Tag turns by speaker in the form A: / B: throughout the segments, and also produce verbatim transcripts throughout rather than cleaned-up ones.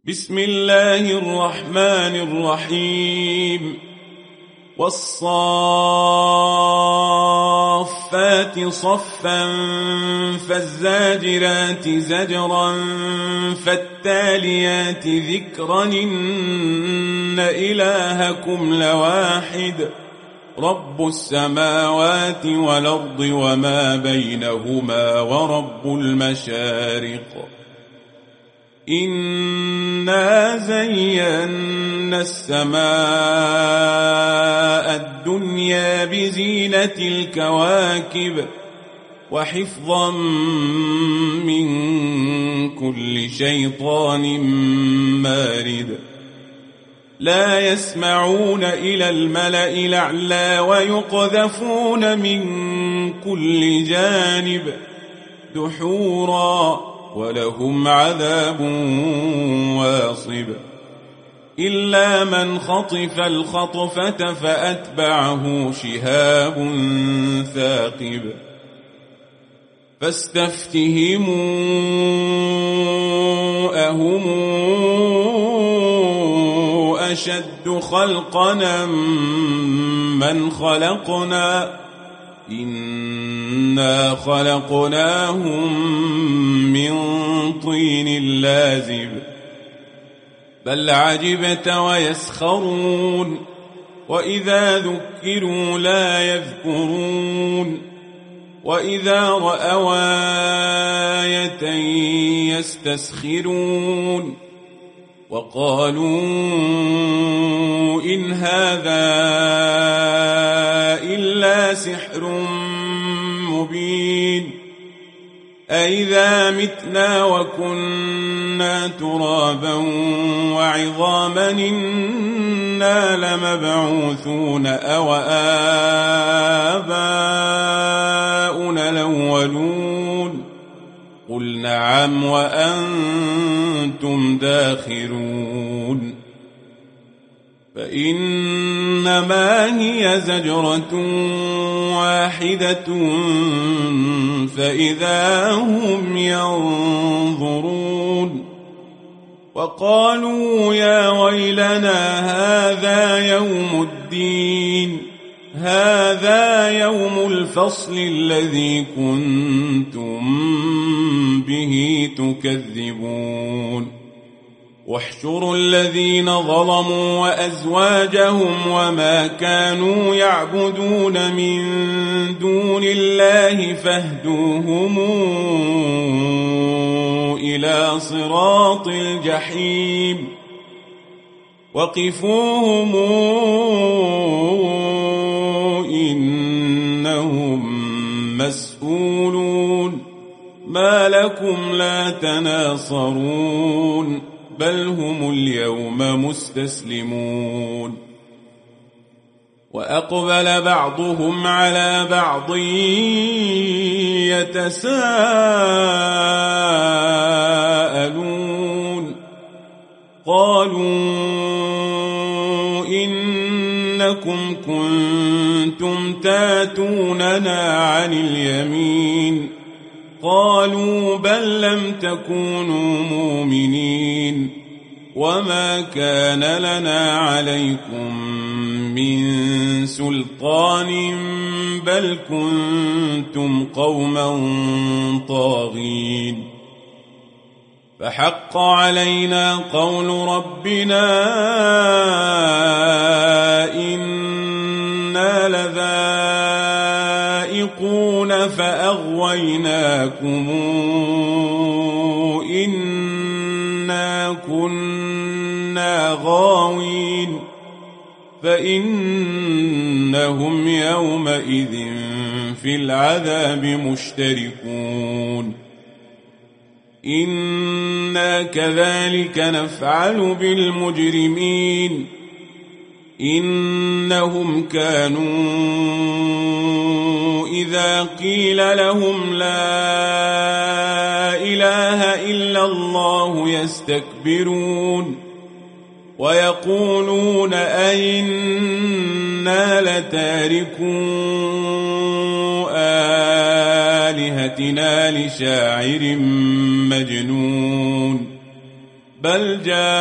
A: بسم الله الرحمن الرحيم والصافات صفا فالزاجرات زجرا فالتاليات ذكرا إن إلهكم لواحد رب السماوات والأرض وما بينهما ورب المشارق إنا زينا السماء الدنيا بزينة الكواكب وحفظا من كل شيطان مارد لا يسمعون إلى الملأ الأعلى ويقذفون من كل جانب دحورا ولهم عذاب واصب إلا من خطف الخطفة فأتبعه شهاب ثاقب فاستفتهموا أهم أشد خلقنا من خلقنا إنا خلقناهم من طين لازب بل عجبت ويسخرون وإذا ذكروا لا يذكرون وإذا رأوا آية يستسخرون وقالوا إن هذا إلا سحر مبين أئذا متنا وكنا ترابا وعظاما إنا لمبعوثون أو آباؤنا الأولون قل نعم وأنتم داخرون فإنما هي زجرة واحدة فإذا هم ينظرون وقالوا يا ويلنا هذا يوم الدين هذا يوم الفصل الذي كنتم به تكذبون واحشروا الذين ظلموا وأزواجهم وما كانوا يعبدون من دون الله فاهدوهم إلى صراط الجحيم وقفوهم إنهم مسؤولون ما لكم لا تناصرون بل هم اليوم مستسلمون وأقبل بعضهم على بعض يتساءلون قالوا إنكم كنتم تاتوننا عن اليمين قالوا بل لم تكونوا مؤمنين وما كان لنا عليكم من سلطان بل كنتم قوما طاغين فحق علينا قول ربنا إنا لذائقون فأغويناكم إنا كنا غاوين فإنهم يومئذ في العذاب مشتركون إنا كذلك نفعل بالمجرمين إنهم كانوا إذا قيل لهم لا إله إلا الله يستكبرون ويقولون أئنا لتاركو آلهتنا لشاعر مجنون بل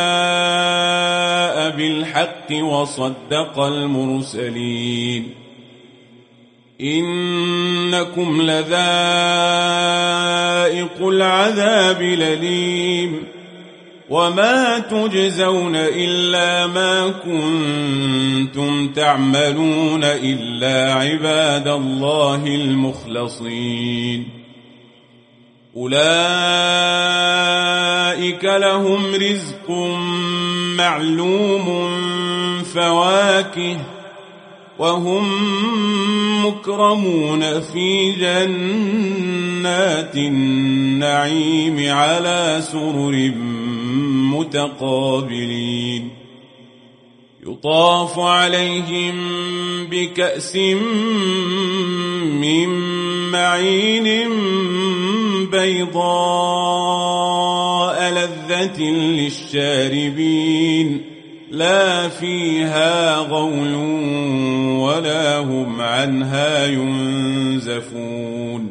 A: جاء بالحق وصدق المرسلين إنكم لذائق العذاب الأليم وما تجزون إلا ما كنتم تعملون إلا عباد الله المخلصين أولئك لهم رزق معلوم فواكه وهم مكرمون في جنات النعيم على سرر متقابلين يطاف عليهم بكأس من معين بيضاء لذة للشاربين لا فيها غول ولا هم عنها ينزفون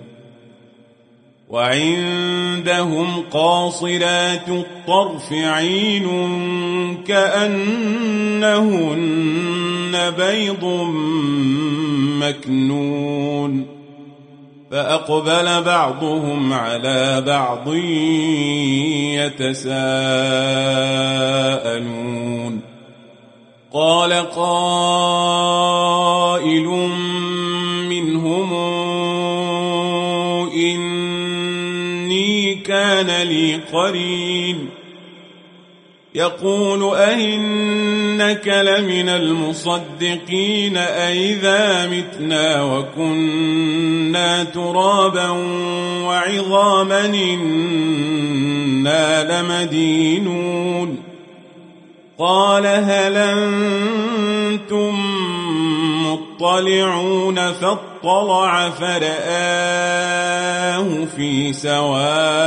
A: وعندهم قاصرات الطرف عين كأنهن بيض مكنون فأقبل بعضهم على بعض يتساءلون قال قائل منهم إني كان لي قرين يقول أئنك لمن المصدقين أئذا متنا وكنا ترابا وعظاما إنا لمدينون قال هل أنتم مطلعون فاطلع فرآه في سواء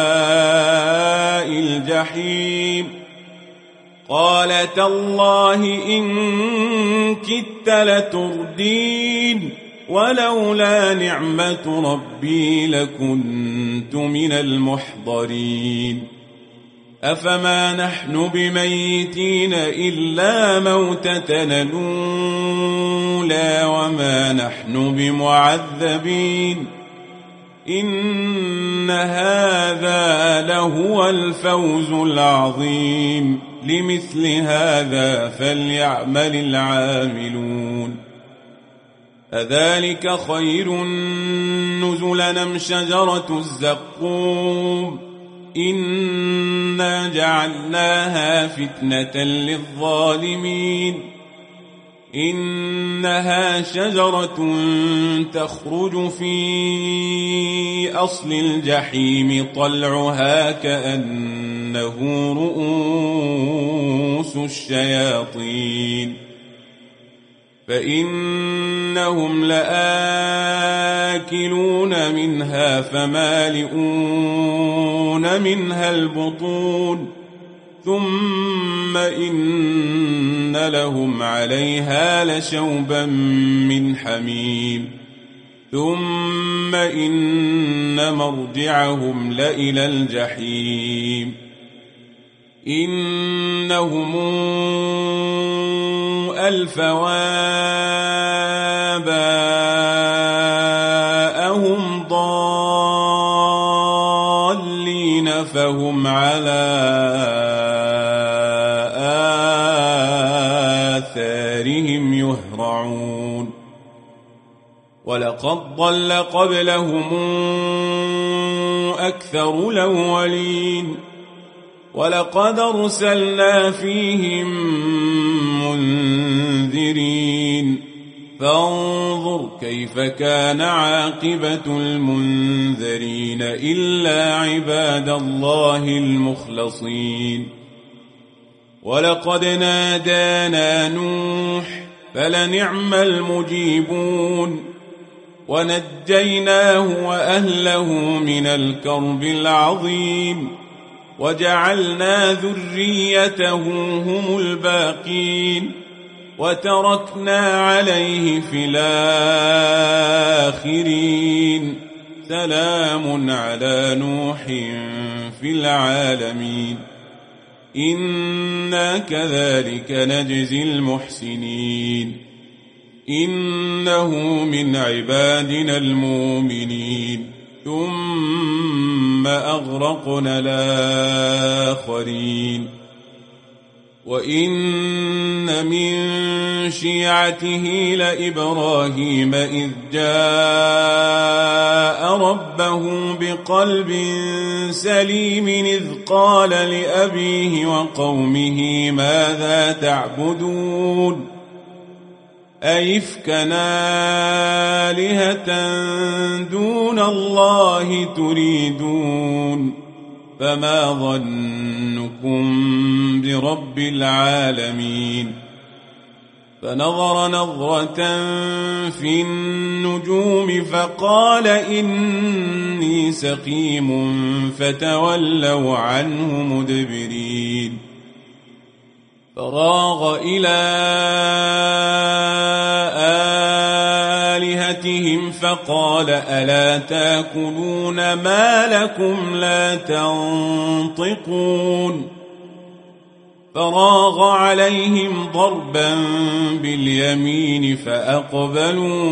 A: الجحيم قال تالله إن كدت لتردين ولولا نعمة ربي لكنت من المحضرين أفما نحن بميتين إلا موتتنا الأولى وما نحن بمعذبين إن هذا لهو الفوز العظيم لمثل هذا فليعمل العاملون أذلك خير نزلا أم شجرة الزقوم إنا جعلناها فتنة للظالمين إنها شجرة تخرج في أصل الجحيم طلعها كأنه رؤوس الشياطين فإنهم لآكلون منها فمالئون منها البطون ثم إن لهم عليها لشوبا من حميم ثم إن مرجعهم لإلى الجحيم إنهم ألفوا آباءهم ضالين فهم على آثارهم يهرعون ولقد ضل قبلهم أكثر الأولين ولقد أرسلنا فيهم منذرين فانظر كيف كان عاقبة المنذرين إلا عباد الله المخلصين ولقد نادانا نوح فلنعم المجيبون ونجيناه وأهله من الكرب العظيم وجعلنا ذريته هم الباقين وتركنا عليه في الآخرين سلام على نوح في العالمين إنا كذلك نجزي المحسنين إنه من عبادنا المؤمنين ثم أغرقنا الآخرين وإن من شيعته لإبراهيم إذ جاء ربه بقلب سليم إذ قال لأبيه وقومه ماذا تعبدون أئفكا آلهة دون الله تريدون فما ظنكم برب العالمين فنظر نظرة في النجوم فقال إني سقيم فتولوا عنه مدبرين فراغ إلى آلهتهم فقال ألا تاكلون ما لكم لا تنطقون فراغ عليهم ضربا باليمين فأقبلوا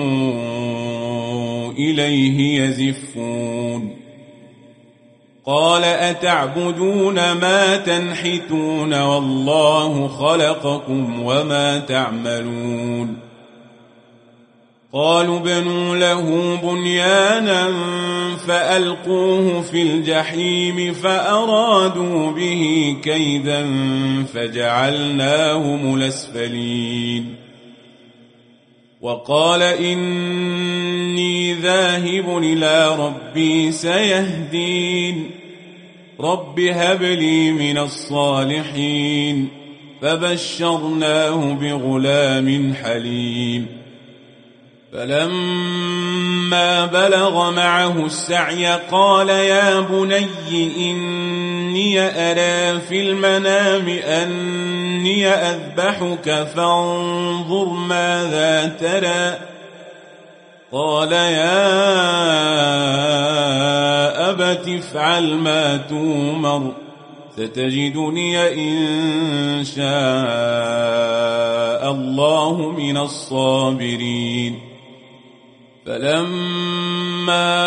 A: إليه يزفون قال أتعبدون ما تنحتون والله خلقكم وما تعملون قالوا بنوا له بنيانا فألقوه في الجحيم فأرادوا به كيدا فجعلناهم الأسفلين وقال إني ذاهب إلى ربي سيهدين رب هب لي من الصالحين فبشرناه بغلام حليم فلما بلغ معه السعي قال يا بني إني أرى في المنام أني أذبحك فانظر ماذا ترى قال يا أبت افعل ما تؤمر ستجدني إن شاء الله من الصابرين فلما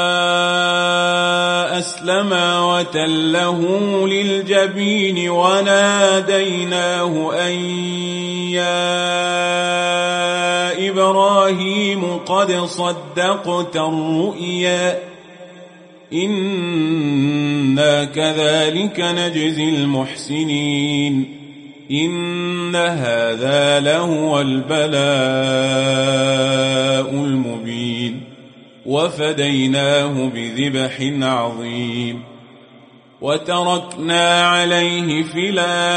A: أسلما وتله للجبين وناديناه أن يا إبراهيم قد صدقت الرؤيا إنا كذلك نجزي المحسنين إن هذا لهو البلاء المبين وفديناه بذبح عظيم وتركنا عليه في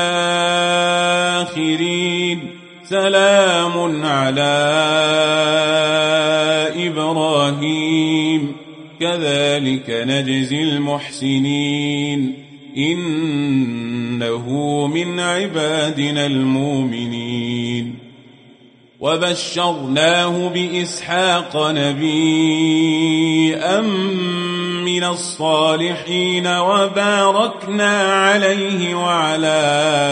A: الآخرين سلام على إبراهيم كذلك نجزي المحسنين إنه من عبادنا المؤمنين وبشرناه بإسحاق نبيا من الصالحين وباركنا عليه وعلى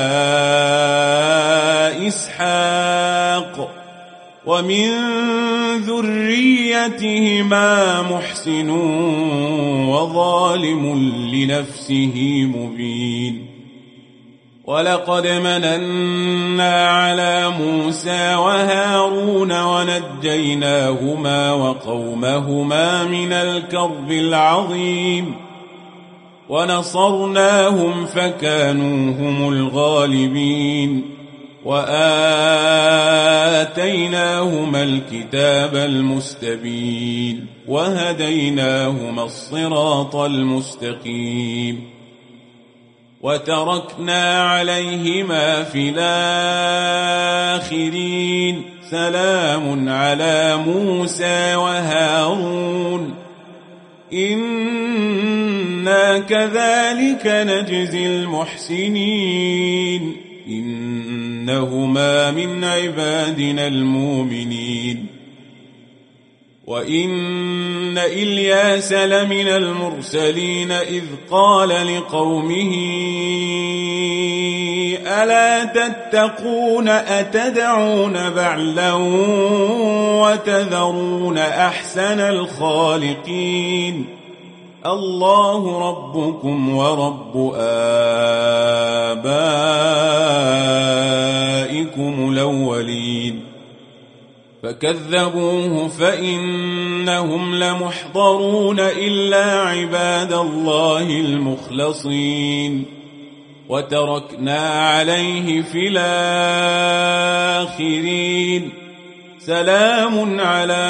A: إسحاق ومن ذريتهما محسن وظالم لنفسه مبين ولقد مننا على موسى وهارون ونجيناهما وقومهما من الكرب العظيم ونصرناهم فكانوا هم الغالبين وآتيناهما الكتاب المستبين وهديناهما الصراط المستقيم وتركنا عليهما في الآخرين سلام على موسى وهارون إنا كذلك نجزي المحسنين إنهما من عبادنا المؤمنين وإن إلياس لمن المرسلين إذ قال لقومه ألا تتقون أتدعون بعلا وتذرون أحسن الخالقين الله ربكم ورب آبائكم الأولين فكذبوه فإنهم لمحضرون إلا عباد الله المخلصين وتركنا عليه في الآخرين سلام على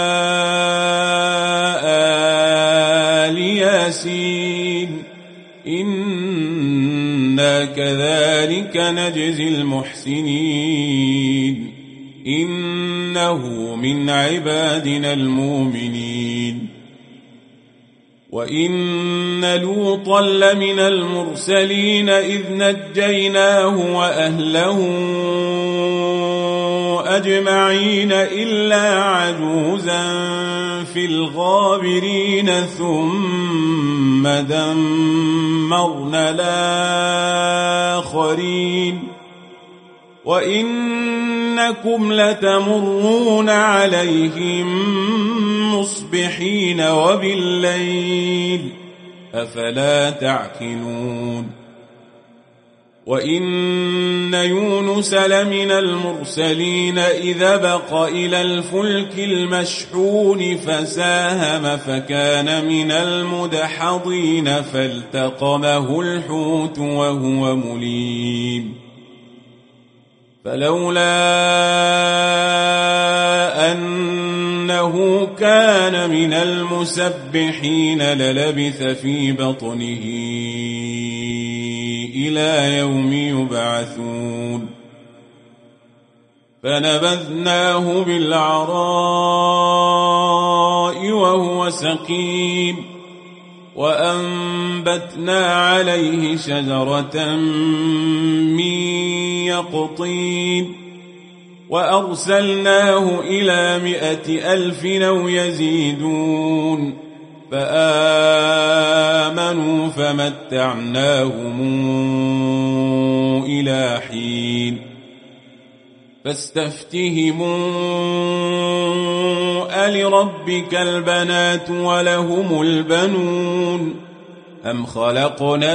A: آل ياسين إنا كذلك نجزي المحسنين إنه من عبادنا المؤمنين وإن لوطا لمن المرسلين إذ نجيناه وأهله أجمعين إلا عجوزا في الغابرين ثم دمرنا الآخرين وإنكم لتمرون عليهم مصبحين وبالليل أفلا تعقلون وإن يونس لمن المرسلين إذا بق إلى الفلك المشحون فساهم فكان من المدحضين فالتقمه الحوت وهو مليم فلولا أنه كان من المسبحين للبث في بطنه إلى يوم يبعثون فنبذناه بالعراء وهو سقيم وأنبتنا عليه شجرة من يقطين وأرسلناه إلى مائة ألف أو يزيدون فآمنوا فمتعناهم إلى حين فاستفتهموا ألربك البنات ولهم البنون أم خلقنا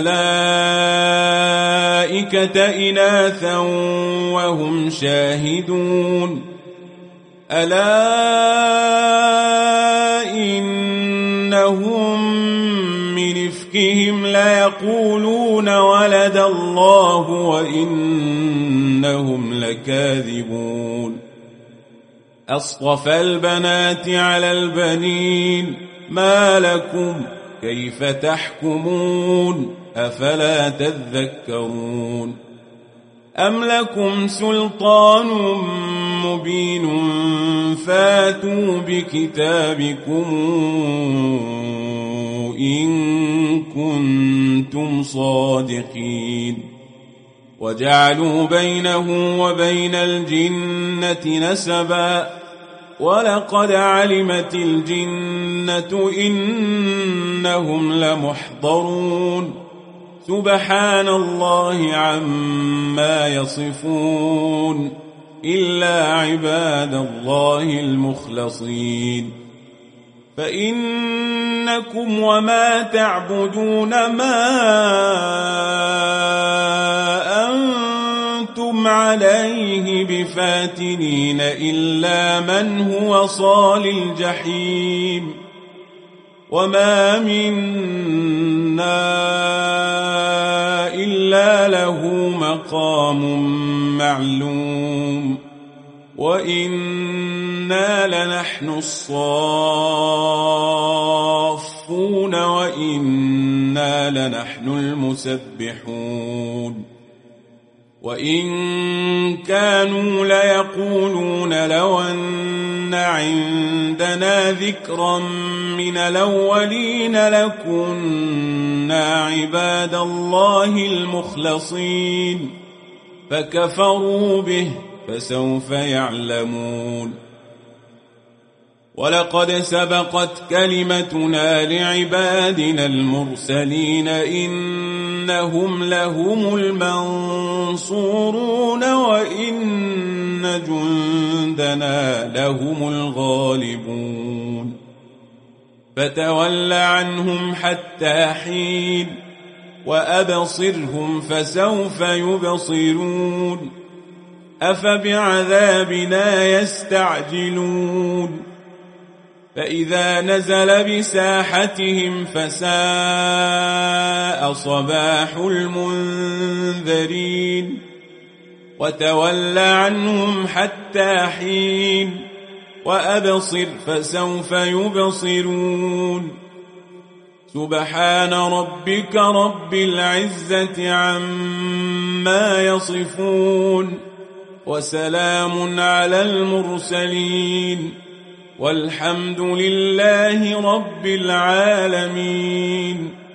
A: الملائكة إناثا وهم شاهدون ألا إنهم من إفكهم ليقولون ولد الله وإنهم لكاذبون أصطفى البنات على البنين ما لكم كيف تحكمون أفلا تذكرون أم لكم سلطان مبين فاتوا بكتابكم إن كنتم صادقين وجعلوا بينه وبين الجنة نسبا ولقد علمت الجنة إنهم لمحضرون سبحان الله عما يصفون إلا عباد الله المخلصين فإنكم وما تعبدون ما أنتم عليه بفاتنين إلا من هو صال الجحيم وما منا إلا له مقام معلوم وإنا لنحن الصافون وإنا لنحن المسبحون وإن كانوا ليقولون لو أن عندنا ذكرا من الأولين لكنا عباد الله المخلصين فكفروا به فسوف يعلمون ولقد سبقت كلمتنا لعبادنا المرسلين إن إنهم لهم المنصورون وإن جندنا لهم الغالبون فتول عنهم حتى حين وأبصرهم فسوف يبصرون أفبعذابنا يستعجلون فإذا نزل بساحتهم فساء صباح المنذرين وتول عنهم حتى حين وأبصر فسوف يبصرون سبحان ربك رب العزة عما يصفون وسلام على المرسلين والحمد لله رب العالمين.